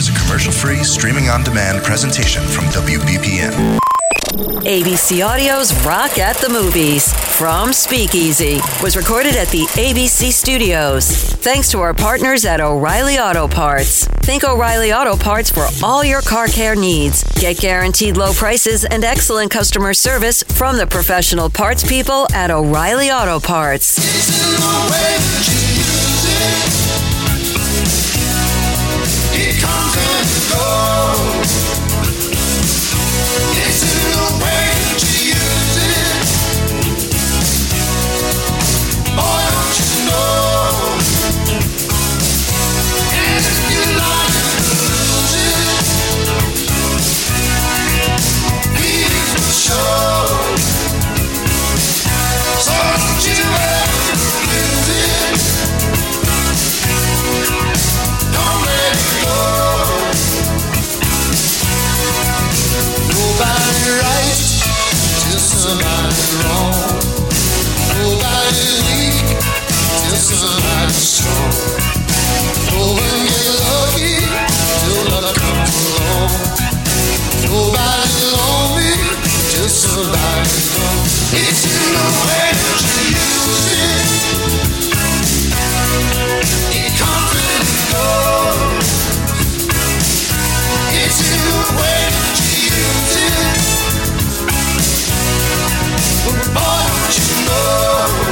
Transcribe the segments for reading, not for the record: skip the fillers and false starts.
is a commercial-free, streaming-on-demand presentation from WBPN. ABC Audio's Rock at the Movies from Speakeasy was recorded at the ABC Studios. Thanks to our partners at O'Reilly Auto Parts. Think O'Reilly Auto Parts for all your car care needs. Get guaranteed low prices and excellent customer service from the professional parts people at O'Reilly Auto Parts. It comes and goes. It's in the way that you use it. Boy, don't you know? And if you like to lose it, feelings will show. So don't you ever lose it. Don't let it go. Nobody right till somebody's wrong. Nobody weak till somebody's strong. No one gets lucky till luck comes along. Nobody lonely till somebody's gone. It's in the way that you use it. It comes and it goes. It's in the way that you use it. But boy, don't you know?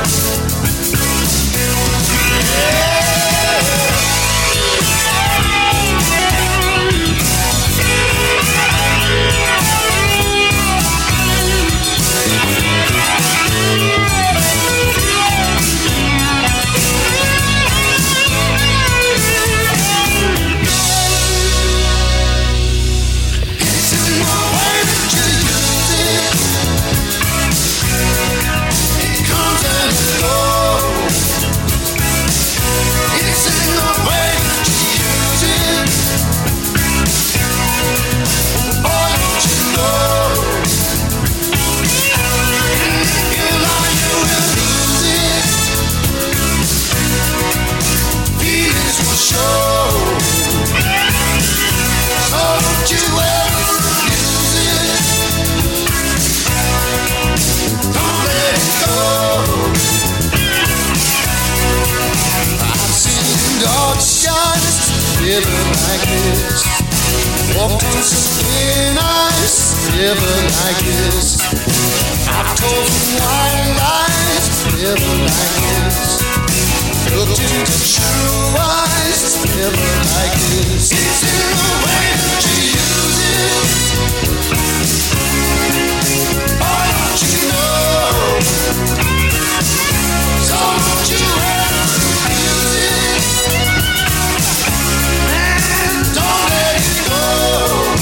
Living like this, walked on some thin ice. Living like this, I've told some white lies. Living like this, looked into true eyes. Living like this, it's in the way that you use it. Oh, don't you know? So don't you ever use it. Don't let it go.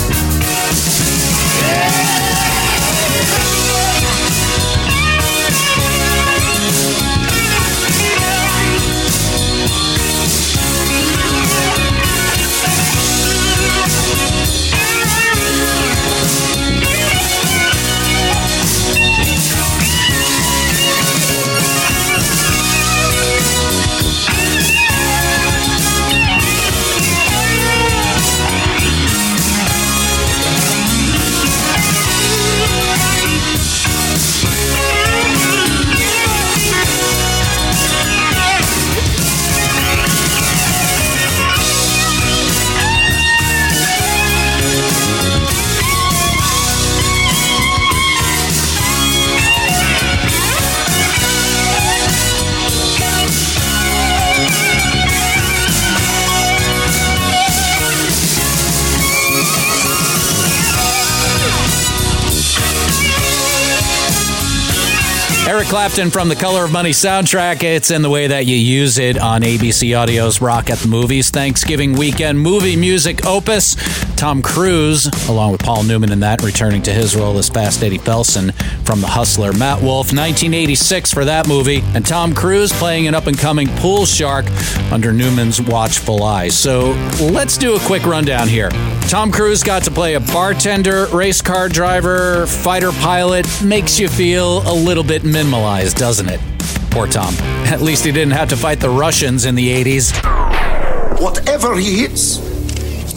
Eric Clapton from the Color of Money soundtrack. It's in the way that you use it on ABC Audio's Rock at the Movies Thanksgiving weekend movie music opus. Tom Cruise, along with Paul Newman in that, returning to his role as Fast Eddie Felson from The Hustler. Matt Wolf, 1986 for that movie. And Tom Cruise playing an up-and-coming pool shark under Newman's watchful eye. So let's do a quick rundown here. Tom Cruise got to play a bartender, race car driver, fighter pilot. Makes you feel a little bit minimalized, doesn't it? Poor Tom. At least he didn't have to fight the Russians in the 80s. Whatever he hits,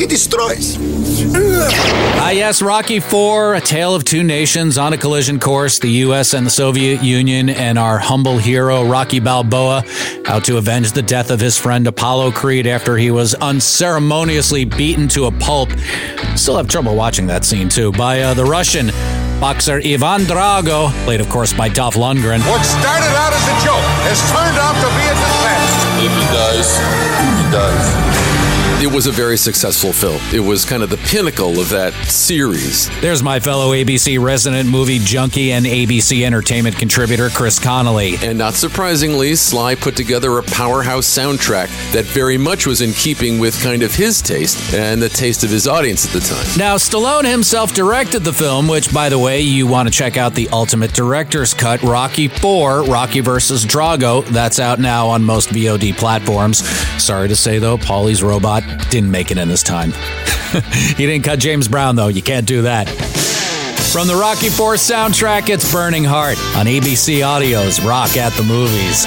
he destroys. Yes, Rocky IV, a tale of two nations on a collision course, the U.S. and the Soviet Union, and our humble hero, Rocky Balboa, out to avenge the death of his friend Apollo Creed after he was unceremoniously beaten to a pulp. Still have trouble watching that scene, too, by the Russian boxer Ivan Drago, played, of course, by Dolph Lundgren. What started out as a joke has turned out to be a disaster. If he dies, he dies. It was a very successful film. It was kind of the pinnacle of that series. There's my fellow ABC resident movie junkie and ABC Entertainment contributor, Chris Connolly. And not surprisingly, Sly put together a powerhouse soundtrack that very much was in keeping with kind of his taste and the taste of his audience at the time. Now, Stallone himself directed the film, which, by the way, you want to check out the Ultimate Director's Cut, Rocky IV, Rocky vs. Drago. That's out now on most VOD platforms. Sorry to say, though, Paulie's Robot didn't make it in this time. He didn't cut James Brown, though. You can't do that. From the Rocky IV soundtrack, it's Burning Heart on ABC Audio's Rock at the Movies.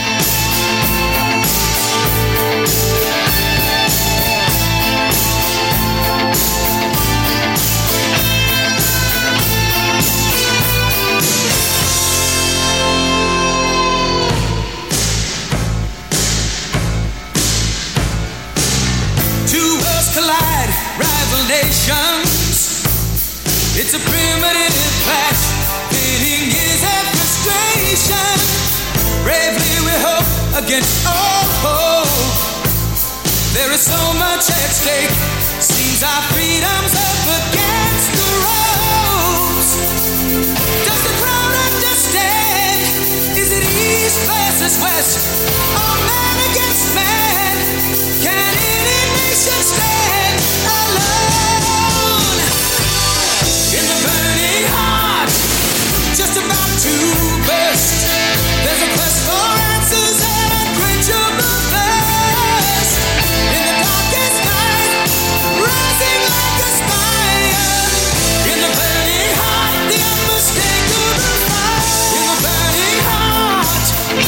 It's a primitive clash, pitting years of frustration. Bravely we hope against all hope. There is so much at stake. Seems our freedom's up against the ropes. Does the crowd understand? Is it east versus west? Or man against man? Can any nation stand alone? In the burning heart, just about to burst, there's a quest for answers and unquenchable thirst. In the darkest night, rising like a spire. In the burning heart, the unmistakable fire. In the burning heart.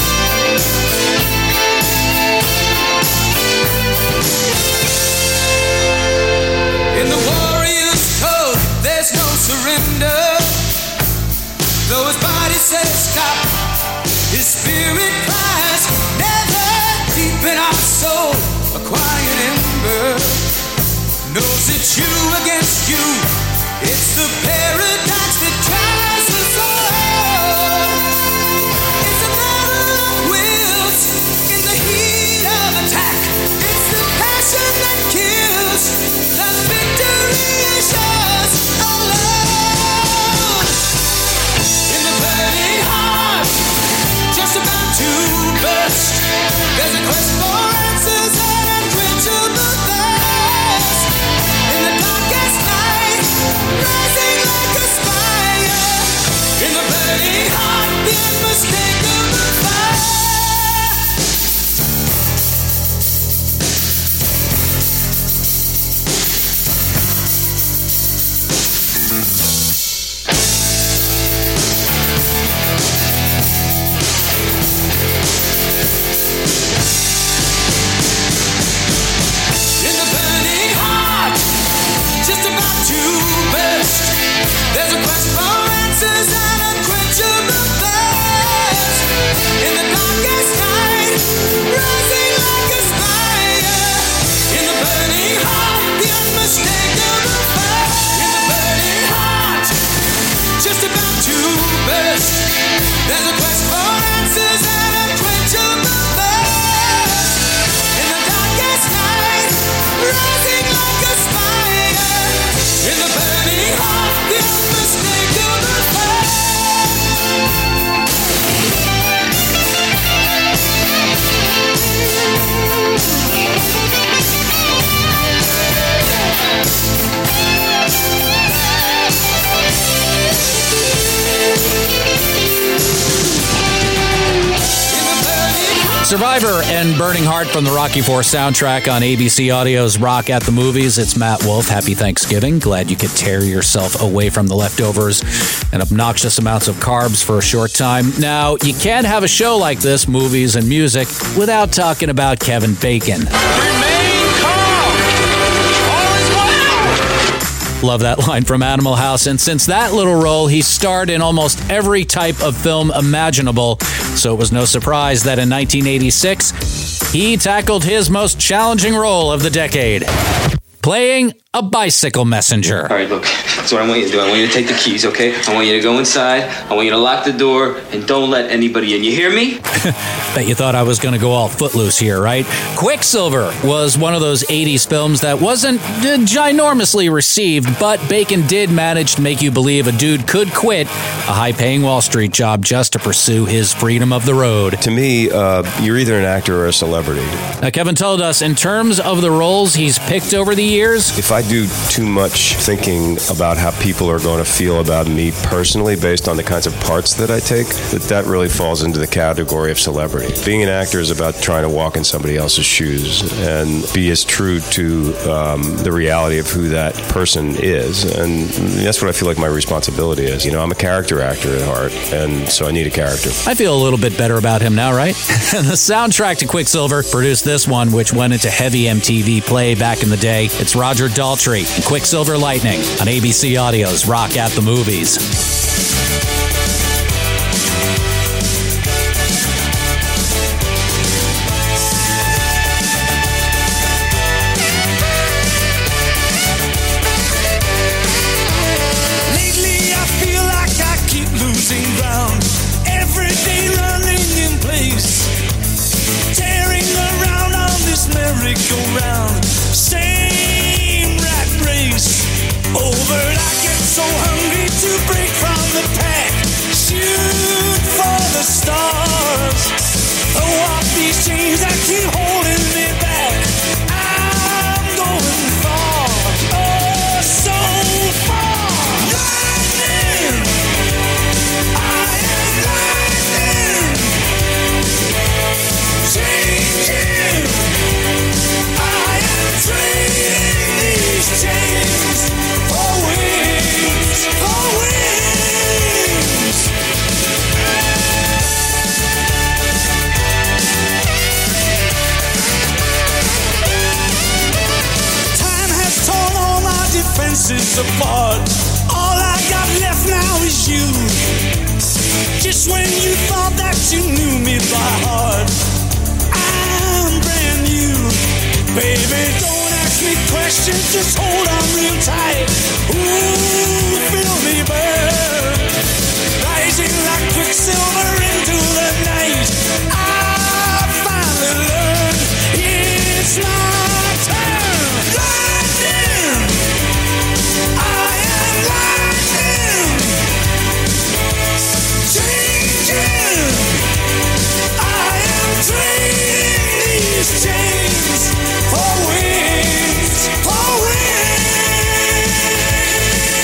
In the warrior's code, there's no surrender. Though his body says stop, his spirit cries never. Deep in our soul, a quiet ember knows it's you against you. It's the paradox that drives us all. It's a battle of wills in the heat of attack. It's the passion that kills. The victory is yours alone. In the burning heart, just about to burst, there's a quest for answers and unquenchable thirst. In the darkest night, rising like a spire. In the burning heart, the unmistakable fire. In the burning heart, just about to burst, there's a quest for answers and unquenchable thirst. In the darkest night, rising like a spire. In the burning heart, the unmistakable fire. In the burning heart, just about to burst, there's a quest for answers and unquenchable thirst. In the darkest night, rising like a spire. In the burning heart, the unmistakable fire. Survivor and Burning Heart from the Rocky IV soundtrack on ABC Audio's Rock at the Movies. It's Matt Wolf. Happy Thanksgiving. Glad you could tear yourself away from the leftovers and obnoxious amounts of carbs for a short time. Now, you can't have a show like this, movies and music, without talking about Kevin Bacon. Remain calm. All is well. Love that line from Animal House. And since that little role, he starred in almost every type of film imaginable. So it was no surprise that in 1986, he tackled his most challenging role of the decade, playing a bicycle messenger. All right, look, that's what I want you to do. I want you to take the keys, okay? I want you to go inside. I want you to lock the door and don't let anybody in. You hear me? Bet you thought I was going to go all footloose here, right? Quicksilver was one of those 80s films that wasn't ginormously received, but Bacon did manage to make you believe a dude could quit a high-paying Wall Street job just to pursue his freedom of the road. To me, you're either an actor or a celebrity. Now, Kevin told us, in terms of the roles he's picked over the years, if I do too much thinking about how people are going to feel about me personally based on the kinds of parts that I take, that really falls into the category of celebrity. Being an actor is about trying to walk in somebody else's shoes and be as true to the reality of who that person is. And that's what I feel like my responsibility is. You know, I'm a character actor at heart, and so I need a character. I feel a little bit better about him now, right? And the soundtrack to Quicksilver produced this one, which went into heavy MTV play back in the day. It's Roger Daltrey and Quicksilver Lightning on ABC Audio's Rock at the Movies. Lately I feel like I keep losing ground. Every day running in place, tearing around on this merry-go-round. Same rat race. Oh, but I get so hungry to break from the pack, shoot for the stars. Oh, off these chains that keep holding me back, I'm going far, oh, so far. Lightning, I am lightning, changing, I am trading these chains for wings, for wings. Time has torn all my defenses apart. All I got left now is you. Just when you thought that you knew me by heart, I'm brand new. Baby, don't ask me questions, just hold on real tight. Ooh, feel me burn, rising like quicksilver into the night. I finally learned it's my turn. Lightning, I am lightning, changing, I am trading these chains for wings, for wings.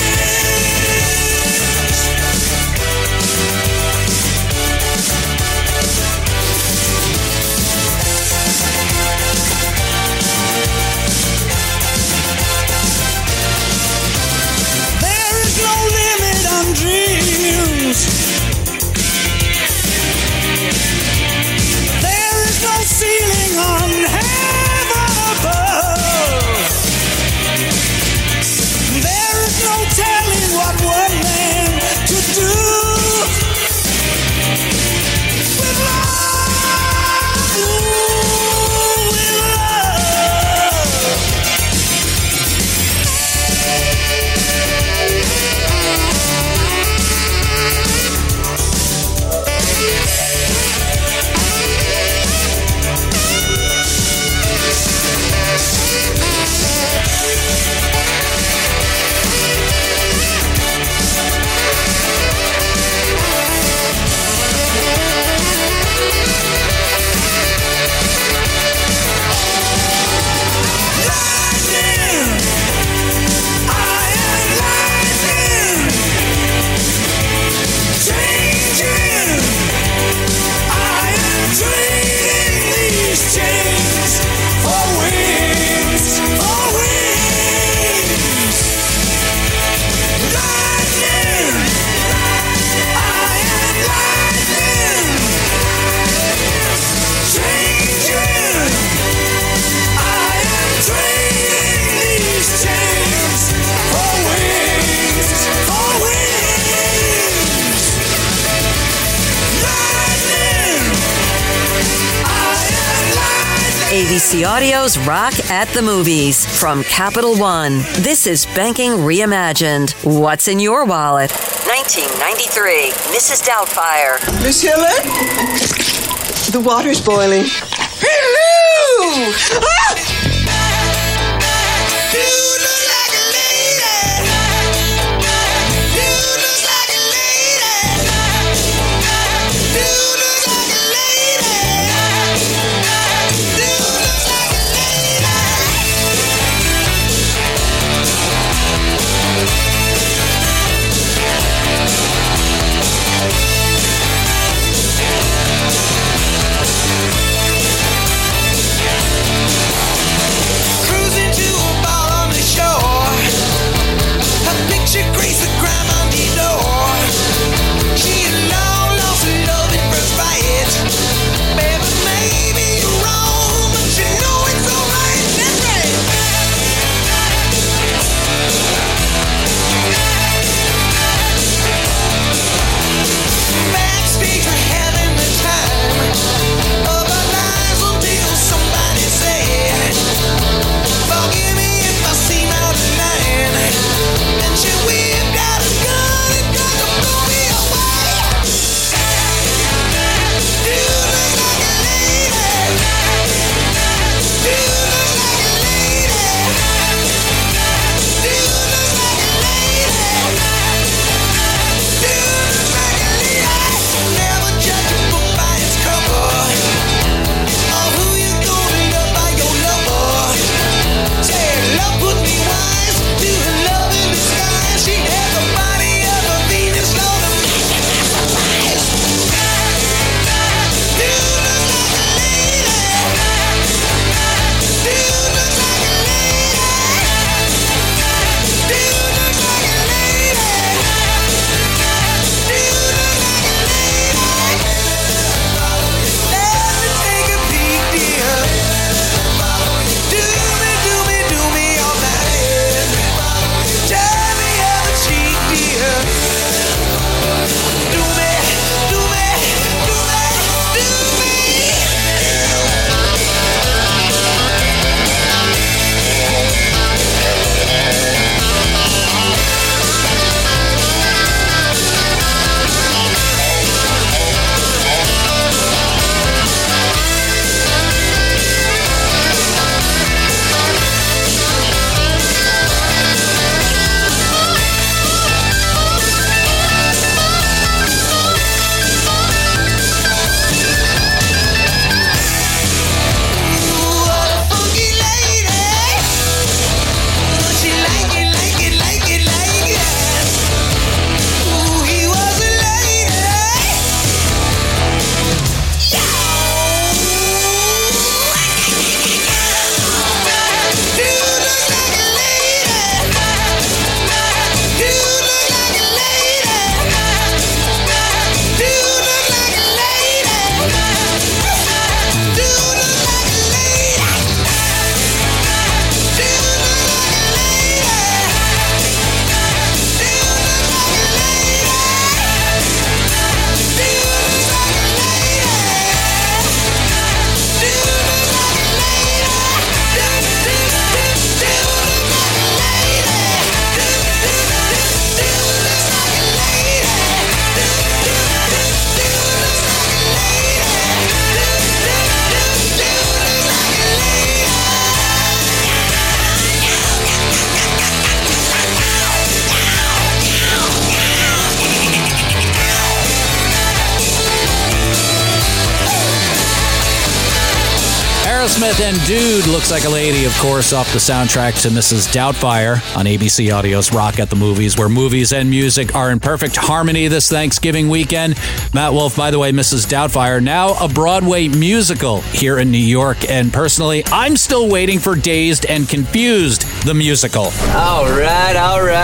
ABC Audio's Rock at the Movies from Capital One. This is Banking Reimagined. What's in your wallet? 1993, Mrs. Doubtfire. Miss Hillard? The water's boiling. Hello! Ah! Aerosmith and Dude Looks Like a Lady, of course, off the soundtrack to Mrs. Doubtfire on ABC Audio's Rock at the Movies, where movies and music are in perfect harmony this Thanksgiving weekend. Matt Wolf, by the way, Mrs. Doubtfire, now a Broadway musical here in New York. And personally, I'm still waiting for Dazed and Confused, the musical. All right.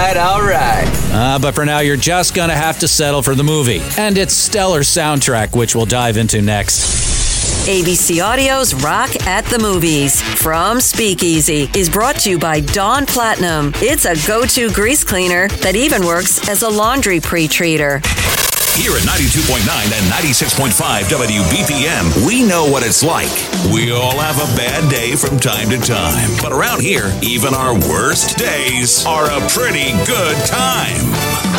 But for now, you're just going to have to settle for the movie and its stellar soundtrack, which we'll dive into next. ABC Audio's Rock at the Movies from Speakeasy is brought to you by Dawn Platinum. It's a go-to grease cleaner that even works as a laundry pre-treater. Here at 92.9 and 96.5 WBPM, we know what it's like. We all have a bad day from time to time. But around here, even our worst days are a pretty good time.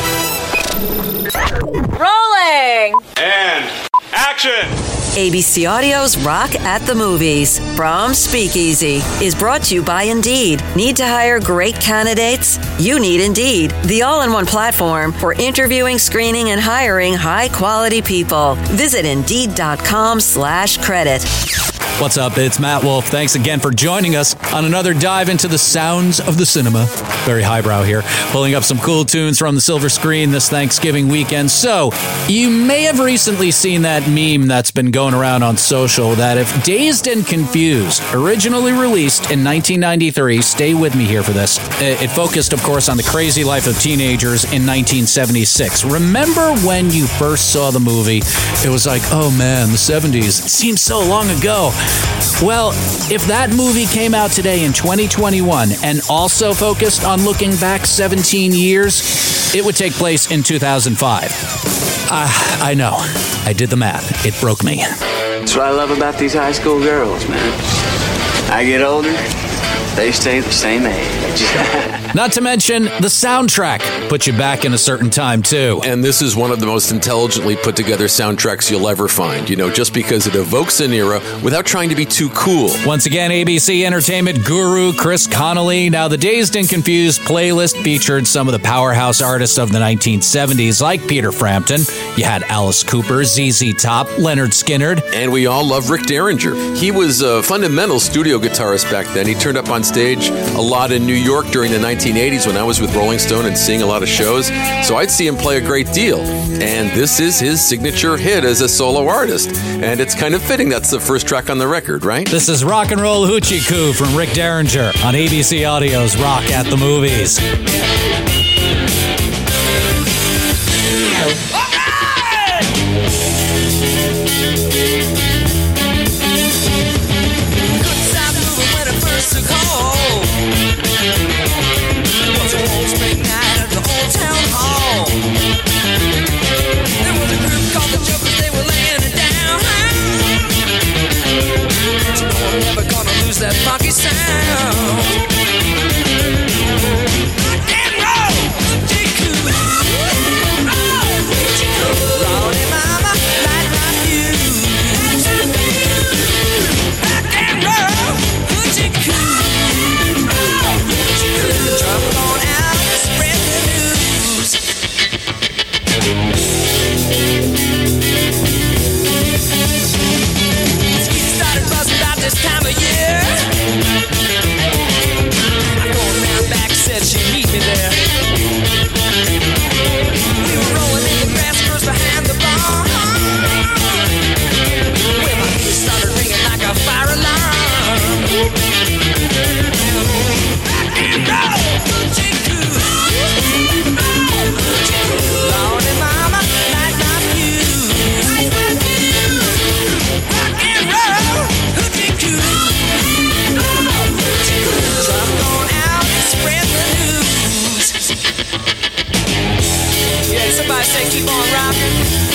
Rolling! And action! ABC Audio's Rock at the Movies from Speakeasy is brought to you by Indeed. Need to hire great candidates? You need Indeed, the all-in-one platform for interviewing, screening, and hiring high-quality people. Visit Indeed.com/credit. What's up? It's Matt Wolf. Thanks again for joining us on another dive into the sounds of the cinema. Very highbrow here. Pulling up some cool tunes from the silver screen this Thanksgiving weekend. So, you may have recently seen that meme that's been going around on social that if Dazed and Confused, originally released in 1993, stay with me here for this, it focused, of course, on the crazy life of teenagers in 1976. Remember when you first saw the movie? It was like, oh man, the 70s. It seems so long ago. Well, if that movie came out today in 2021 and also focused on looking back 17 years, it would take place in 2005. I know. I did the math. It broke me. That's what I love about these high school girls, man. I get older, they stay the same age. Not to mention, the soundtrack put you back in a certain time, too. And this is one of the most intelligently put together soundtracks you'll ever find, just because it evokes an era without trying to be too cool. Once again, ABC Entertainment guru Chris Connolly. Now, the Dazed and Confused playlist featured some of the powerhouse artists of the 1970s, like Peter Frampton. You had Alice Cooper, ZZ Top, Leonard Skinner. And we all love Rick Derringer. He was a fundamental studio guitarist back then. He turned up on stage a lot in New York during the 1980s when I was with Rolling Stone and seeing a lot of shows, so I'd see him play a great deal. And this is his signature hit as a solo artist, and it's kind of fitting that's the first track on the record, right? This is Rock and Roll Hoochie Coo from Rick Derringer on ABC Audio's Rock at the Movies. That funky sound. Rock and roll, hoochie coo. Lordy mama, light my fuse. Rock and roll, hoochie coo. Jump on out, spread the news. Started buzzing about this time of year. I go around back, said she'd meet me there. We were rolling in the grass, girls behind the bar. Well, my ears started ringing like a fire alarm. Rock and roll, hoochie coo. Lordy mama, light my fuse. Rock and roll, hoochie coo. Jump on out and spread the news. Yeah, somebody say keep on rocking.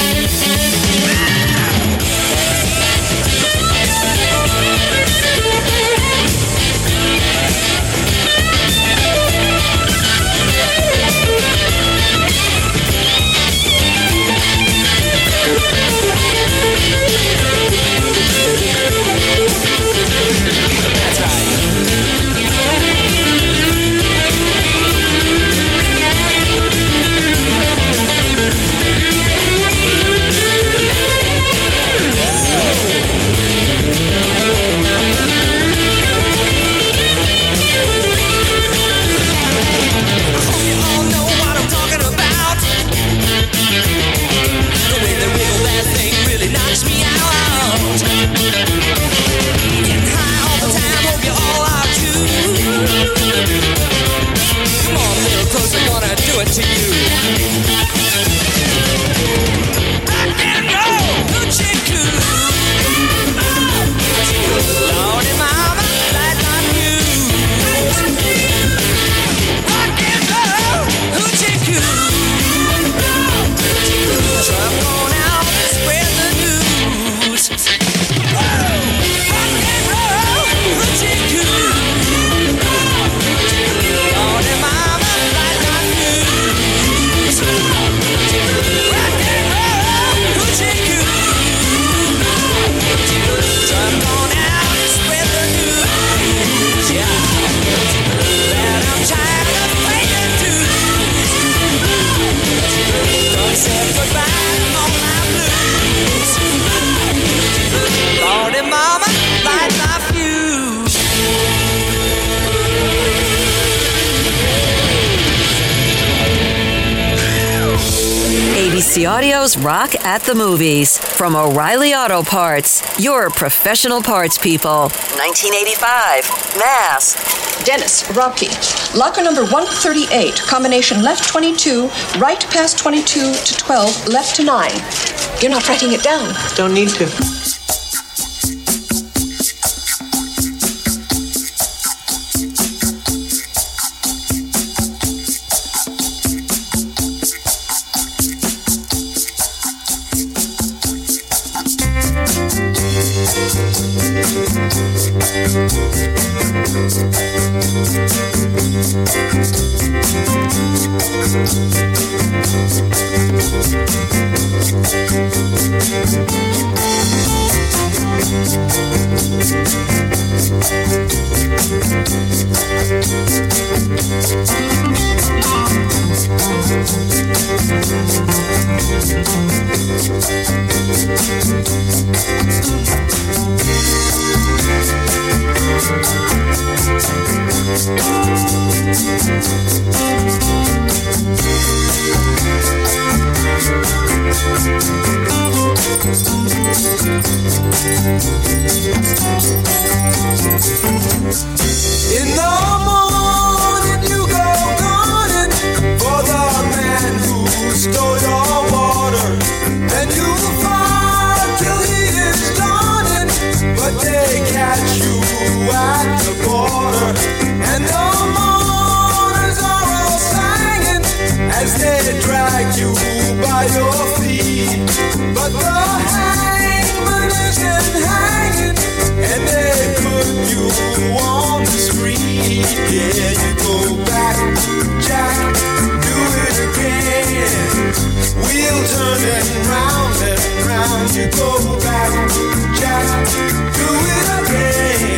That's right. ABC Audio's Rock at the Movies. From O'Reilly Auto Parts, your professional parts people. 1985, Mass. Dennis, Rocky. Locker number 138, combination left 22, right past 22 to 12, left to 9. You're not writing it down. Don't need to. In the morning you go gunning for the man who stole your water, and you'll fight till he is done, but they catch you at the border, and the mourners are all singing as they drag you by your feet, but the hangman isn't hanging, and they put you on the street. Yeah, you go back, Jack, do it again. We'll turn it round and round. You go back, Jack, do it again.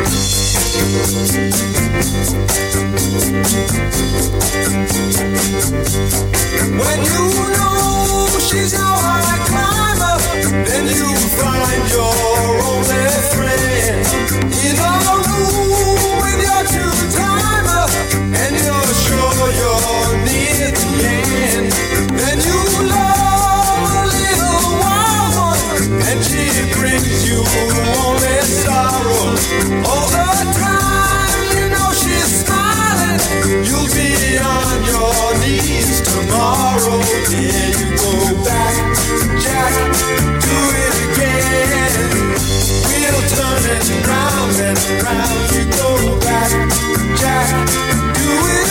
When you know she's your high climber, then you find your only friend in a room with your two-timer, and you're sure you're near the end. Then you love a little wild one, and she brings you only sorrow. All the time you know she's smiling, you'll be on your knees tomorrow. Yeah, you go back, Jack, do it again. We'll turn it round and round. You go back, Jack, do it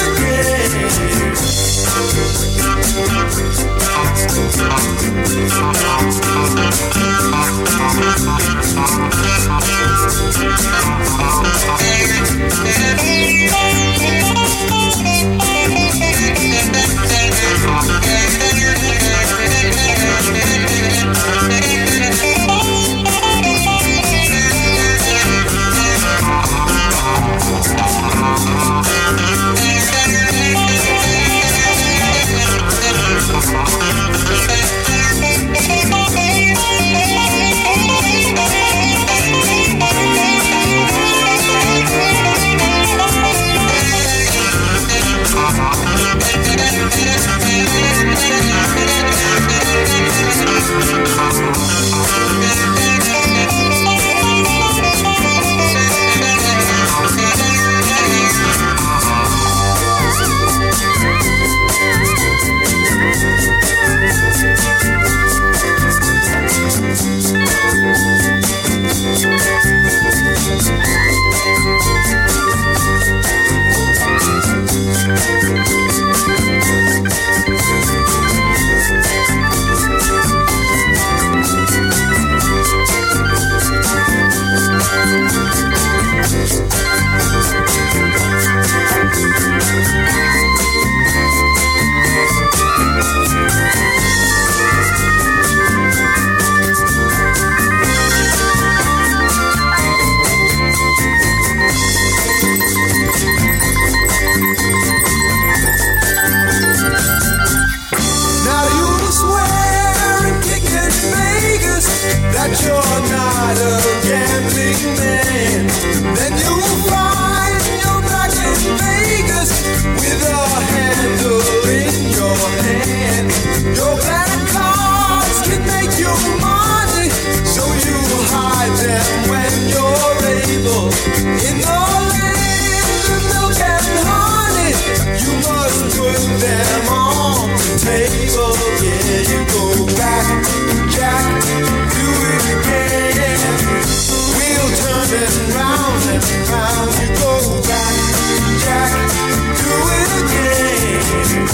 them on the table. Yeah, you go back, Jack, do it again. We'll turn it round and round. You go back, Jack, do it again.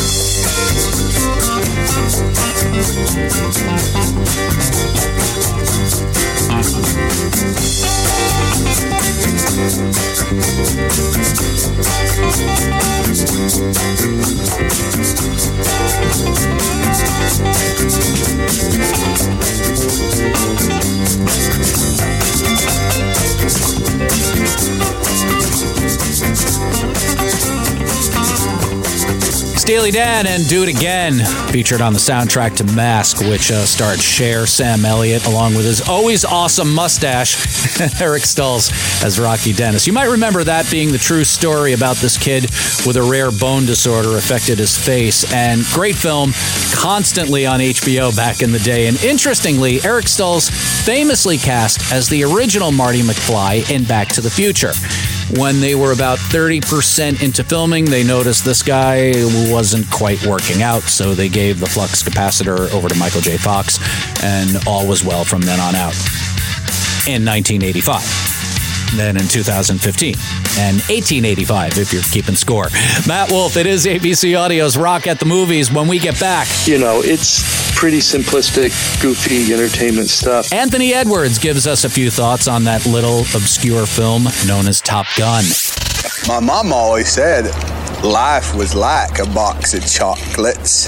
Steely Dan and Do It Again, featured on the soundtrack to Mask, which starred Cher, Sam Elliott, along with his always awesome mustache, Eric Stoltz as Rocky Dennis. You might remember that being the true story about this kid with a rare bone disorder affected his face. And great film, constantly on HBO back in the day. And interestingly, Eric Stoltz famously cast as the original Marty McFly in Back to the Future. When they were about 30% into filming, they noticed this guy wasn't quite working out, so they gave the flux capacitor over to Michael J. Fox, and all was well from then on out. In 1985. Then in 2015. And 1885, if you're keeping score. Matt Wolf, it is ABC Audio's Rock at the Movies. When we get back, you know, it's pretty simplistic, goofy entertainment stuff. Anthony Edwards gives us a few thoughts on that little obscure film known as Top Gun. My mom always said life was like a box of chocolates.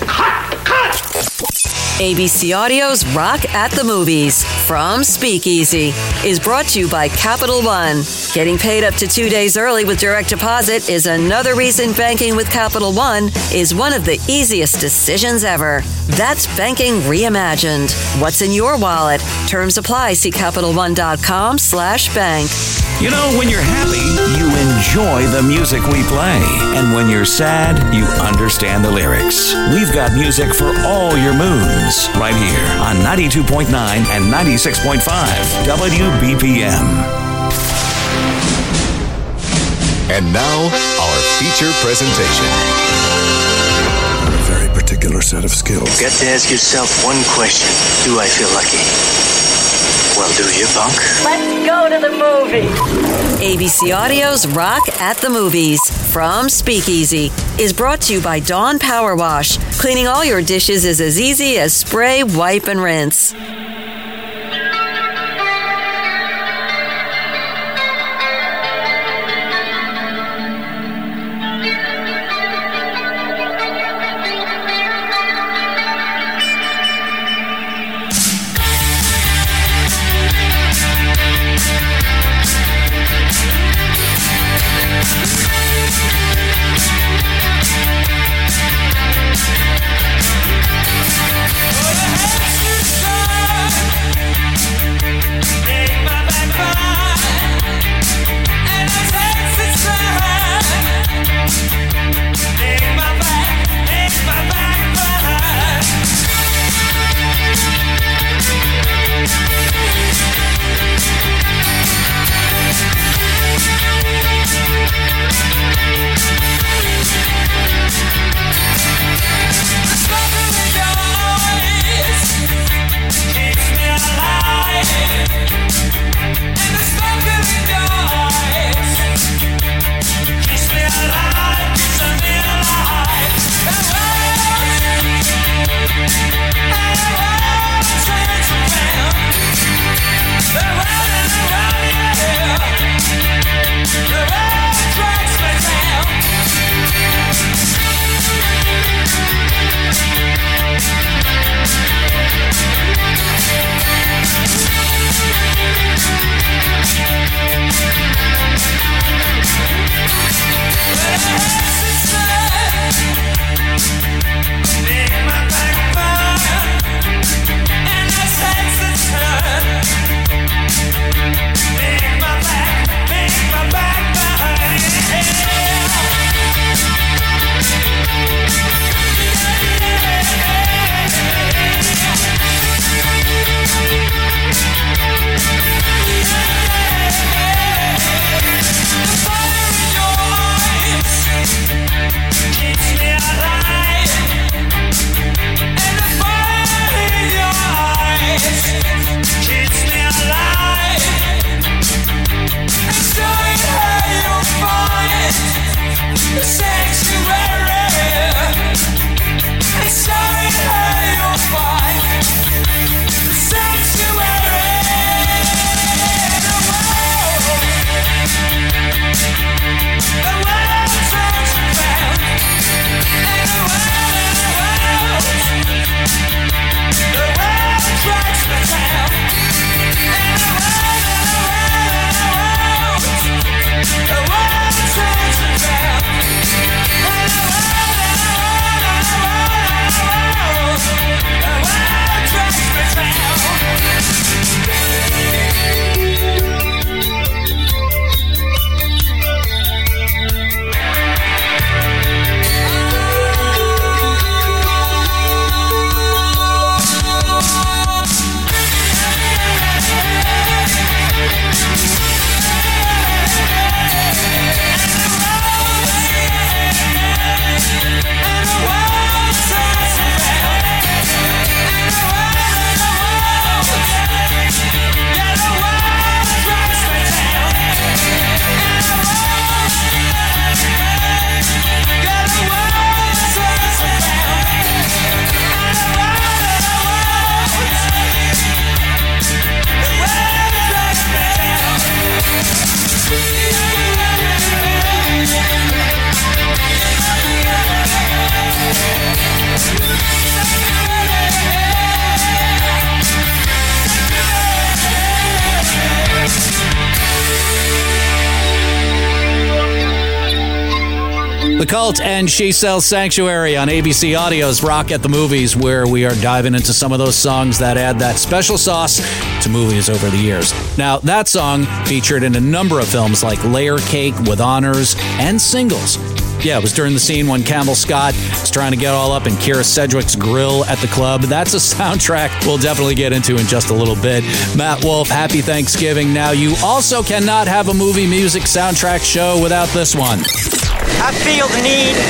ABC Audio's Rock at the Movies from Speakeasy is brought to you by Capital One. Getting paid up to 2 days early with direct deposit is another reason banking with Capital One is one of the easiest decisions ever. That's banking reimagined. What's in your wallet? Terms apply. See CapitalOne.com/bank. You know, when you're happy, you enjoy the music we play. And when you're sad, you understand the lyrics. We've got music for all your moods right here on 92.9 and 96.5 WBPM. And now, our feature presentation. A very particular set of skills. You've got to ask yourself one question. Do I feel lucky? Well, do you, punk? Let's go to the movie. ABC Audio's Rock at the Movies from Speakeasy is brought to you by Dawn Power Wash. Cleaning all your dishes is as easy as spray, wipe, and rinse. The Cult and She Sells Sanctuary on ABC Audio's Rock at the Movies, where we are diving into some of those songs that add that special sauce to movies over the years. Now, that song featured in a number of films like Layer Cake, With Honors, and singles. Yeah, it was during the scene when Campbell Scott was trying to get all up in Keira Sedgwick's grill at the club. That's a soundtrack we'll definitely get into in just a little bit. Matt Wolf, happy Thanksgiving. Now, you also cannot have a movie music soundtrack show without this one. I feel the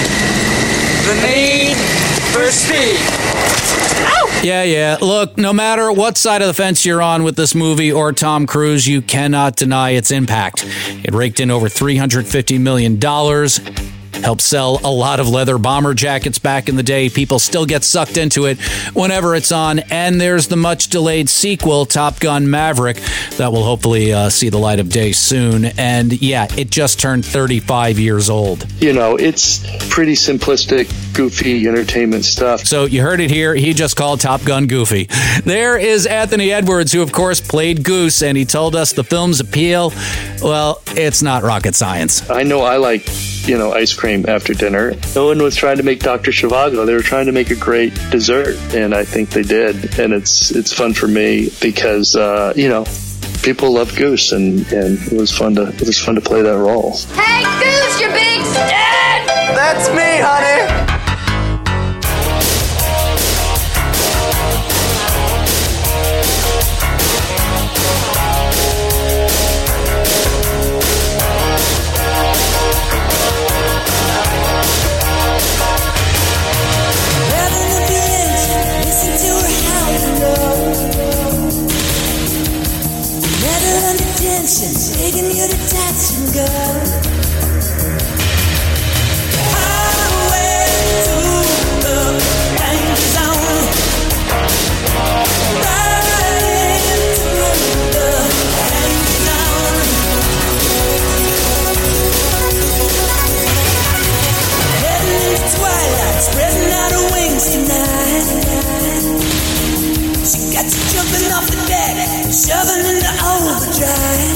need for speed. Ow! Yeah. Look, no matter what side of the fence you're on with this movie or Tom Cruise, you cannot deny its impact. It raked in over $350 million. Helped sell a lot of leather bomber jackets back in the day. People still get sucked into it whenever it's on. And there's the much-delayed sequel, Top Gun Maverick, that will hopefully see the light of day soon. And yeah, it just turned 35 years old. You know, it's pretty simplistic, goofy entertainment stuff. So you heard it here. He just called Top Gun goofy. There is Anthony Edwards, who, of course, played Goose, and he told us the film's appeal, well, it's not rocket science. I know I like, ice cream after dinner. No one was trying to make Dr. Zhivago. They were trying to make a great dessert, and I think they did. And it's fun for me because, people love Goose, and it was fun to play that role. Hey, Goose, you big stud! That's me, honey. Taking you to touch and go. Highway to the danger zone. Right into the danger zone. Heading into twilight, spreading out her wings tonight. She got you jumping off the deck, shoving into overdrive.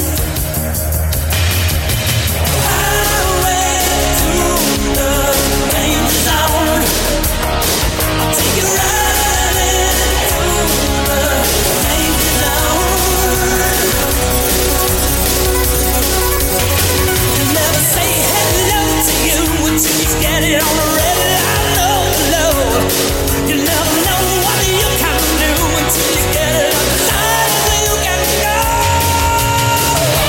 Get it on the red line, low. You never know what you can do until you get it on the line. You can go.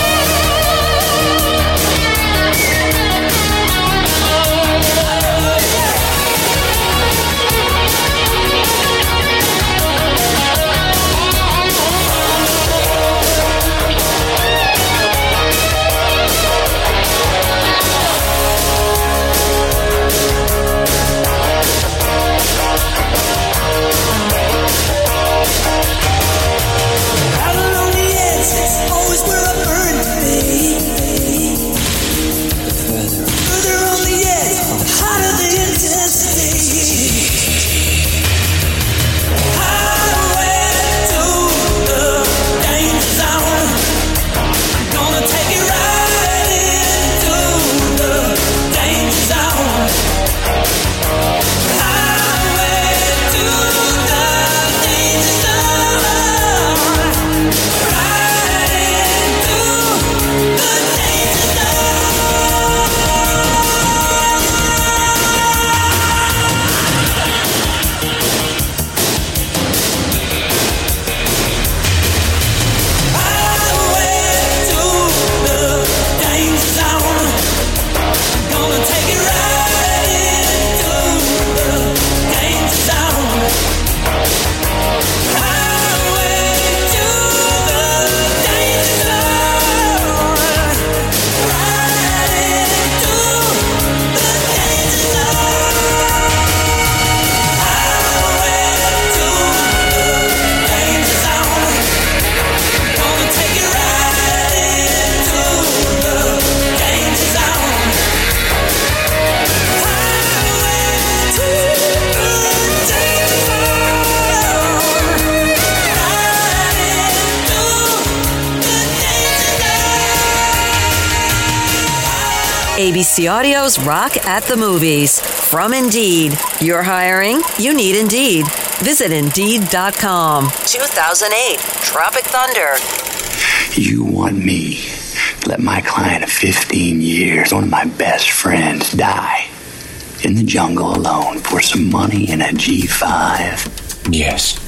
ABC Audio's Rock at the Movies from Indeed. You're hiring? You need Indeed. Visit Indeed.com. 2008 Tropic Thunder. You want me to let my client of 15 years, one of my best friends, die in the jungle alone for some money in a G5? Yes.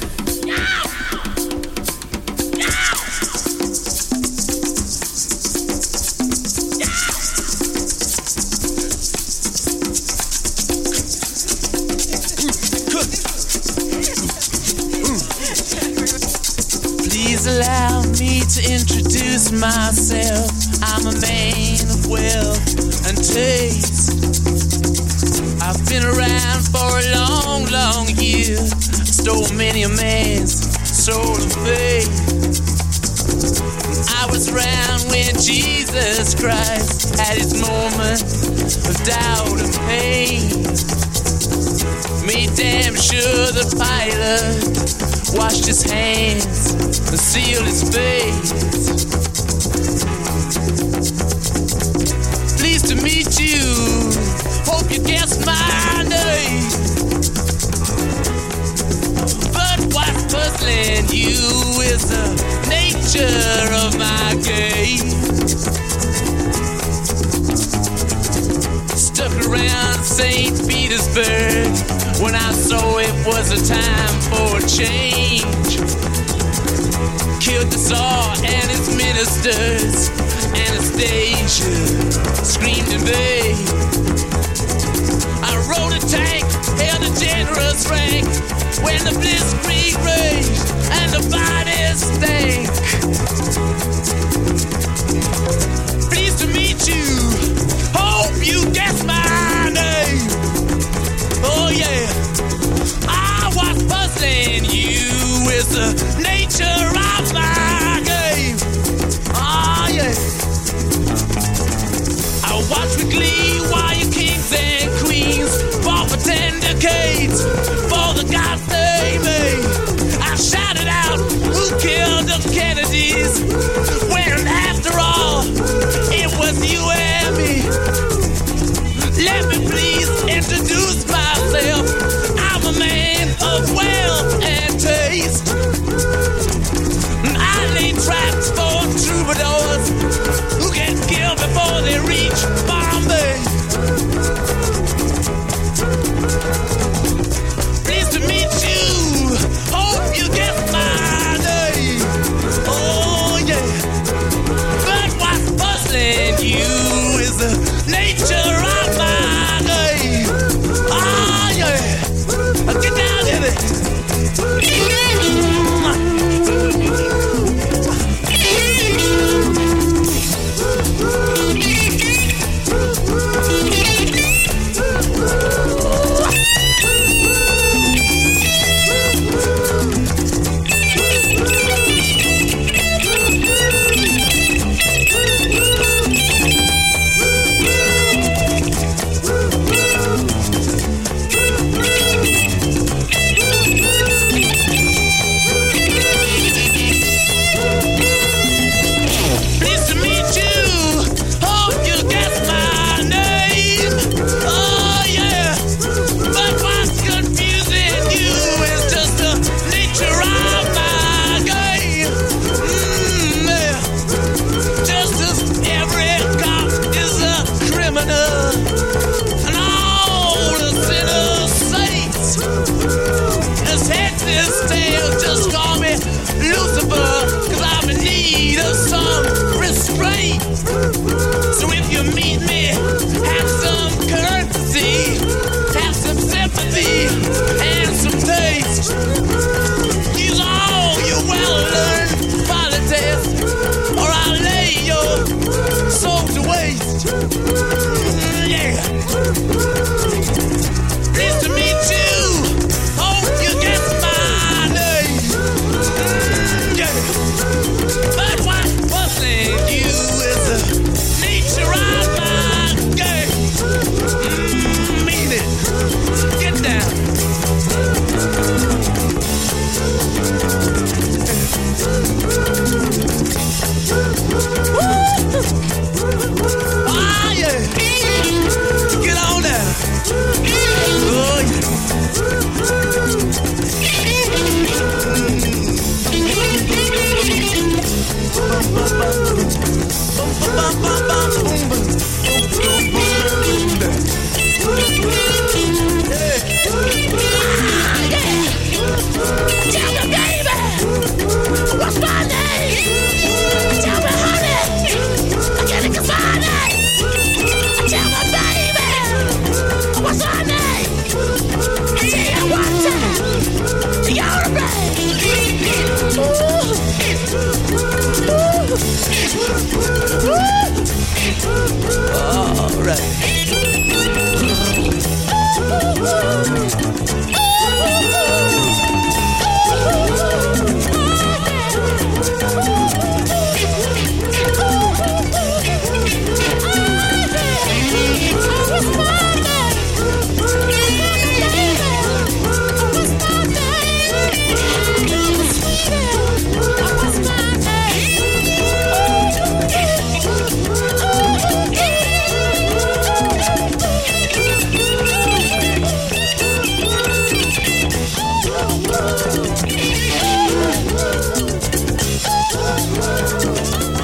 Please allow me to introduce myself. I'm a man of wealth and taste. I've been around for a long, long year. Stole many a man's soul of faith. I was around when Jesus Christ had his moment of doubt and pain. Made damn sure the pilot washed his hands and sealed his face. Pleased to meet you. Hope you guessed my name. But what's puzzling you is the nature of my game. Stuck around St. Petersburg when I saw it was a time for a change. Killed the Tsar and his ministers. Anastasia screamed in vain. I rode a tank, held a generous rank when the blitzkrieg raged and the bodies stank. Pleased to meet you. Hope you guessed my name. Oh yeah, I was puzzling you with the nature of my game. Oh yeah, I watch with glee while you kings and queens fought for 10 decades for the gods they made. I shouted out, who killed the Kennedys? When after all, it was you and me. Let me please introduce myself. I'm a man of wealth and taste. I lay traps for troubadours who get killed before they reach Bombay.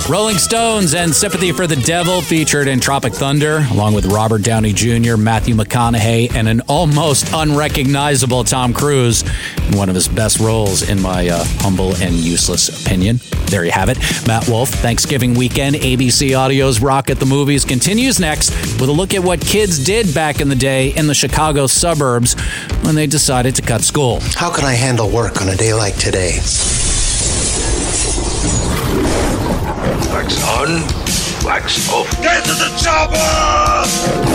Rolling Stones and Sympathy for the Devil featured in Tropic Thunder, along with Robert Downey Jr., Matthew McConaughey, and an almost unrecognizable Tom Cruise in one of his best roles, in my humble and useless opinion. There you have it. Matt Wolf, Thanksgiving weekend, ABC Audio's Rock at the Movies continues next with a look at what kids did back in the day in the Chicago suburbs when they decided to cut school. How can I handle work on a day like today? Wax on, wax off. Get to the chopper!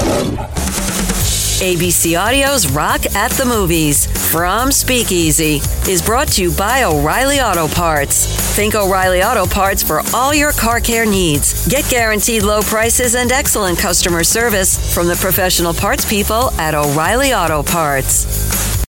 ABC Audio's Rock at the Movies from Speakeasy is brought to you by O'Reilly Auto Parts. Think O'Reilly Auto Parts for all your car care needs. Get guaranteed low prices and excellent customer service from the professional parts people at O'Reilly Auto Parts.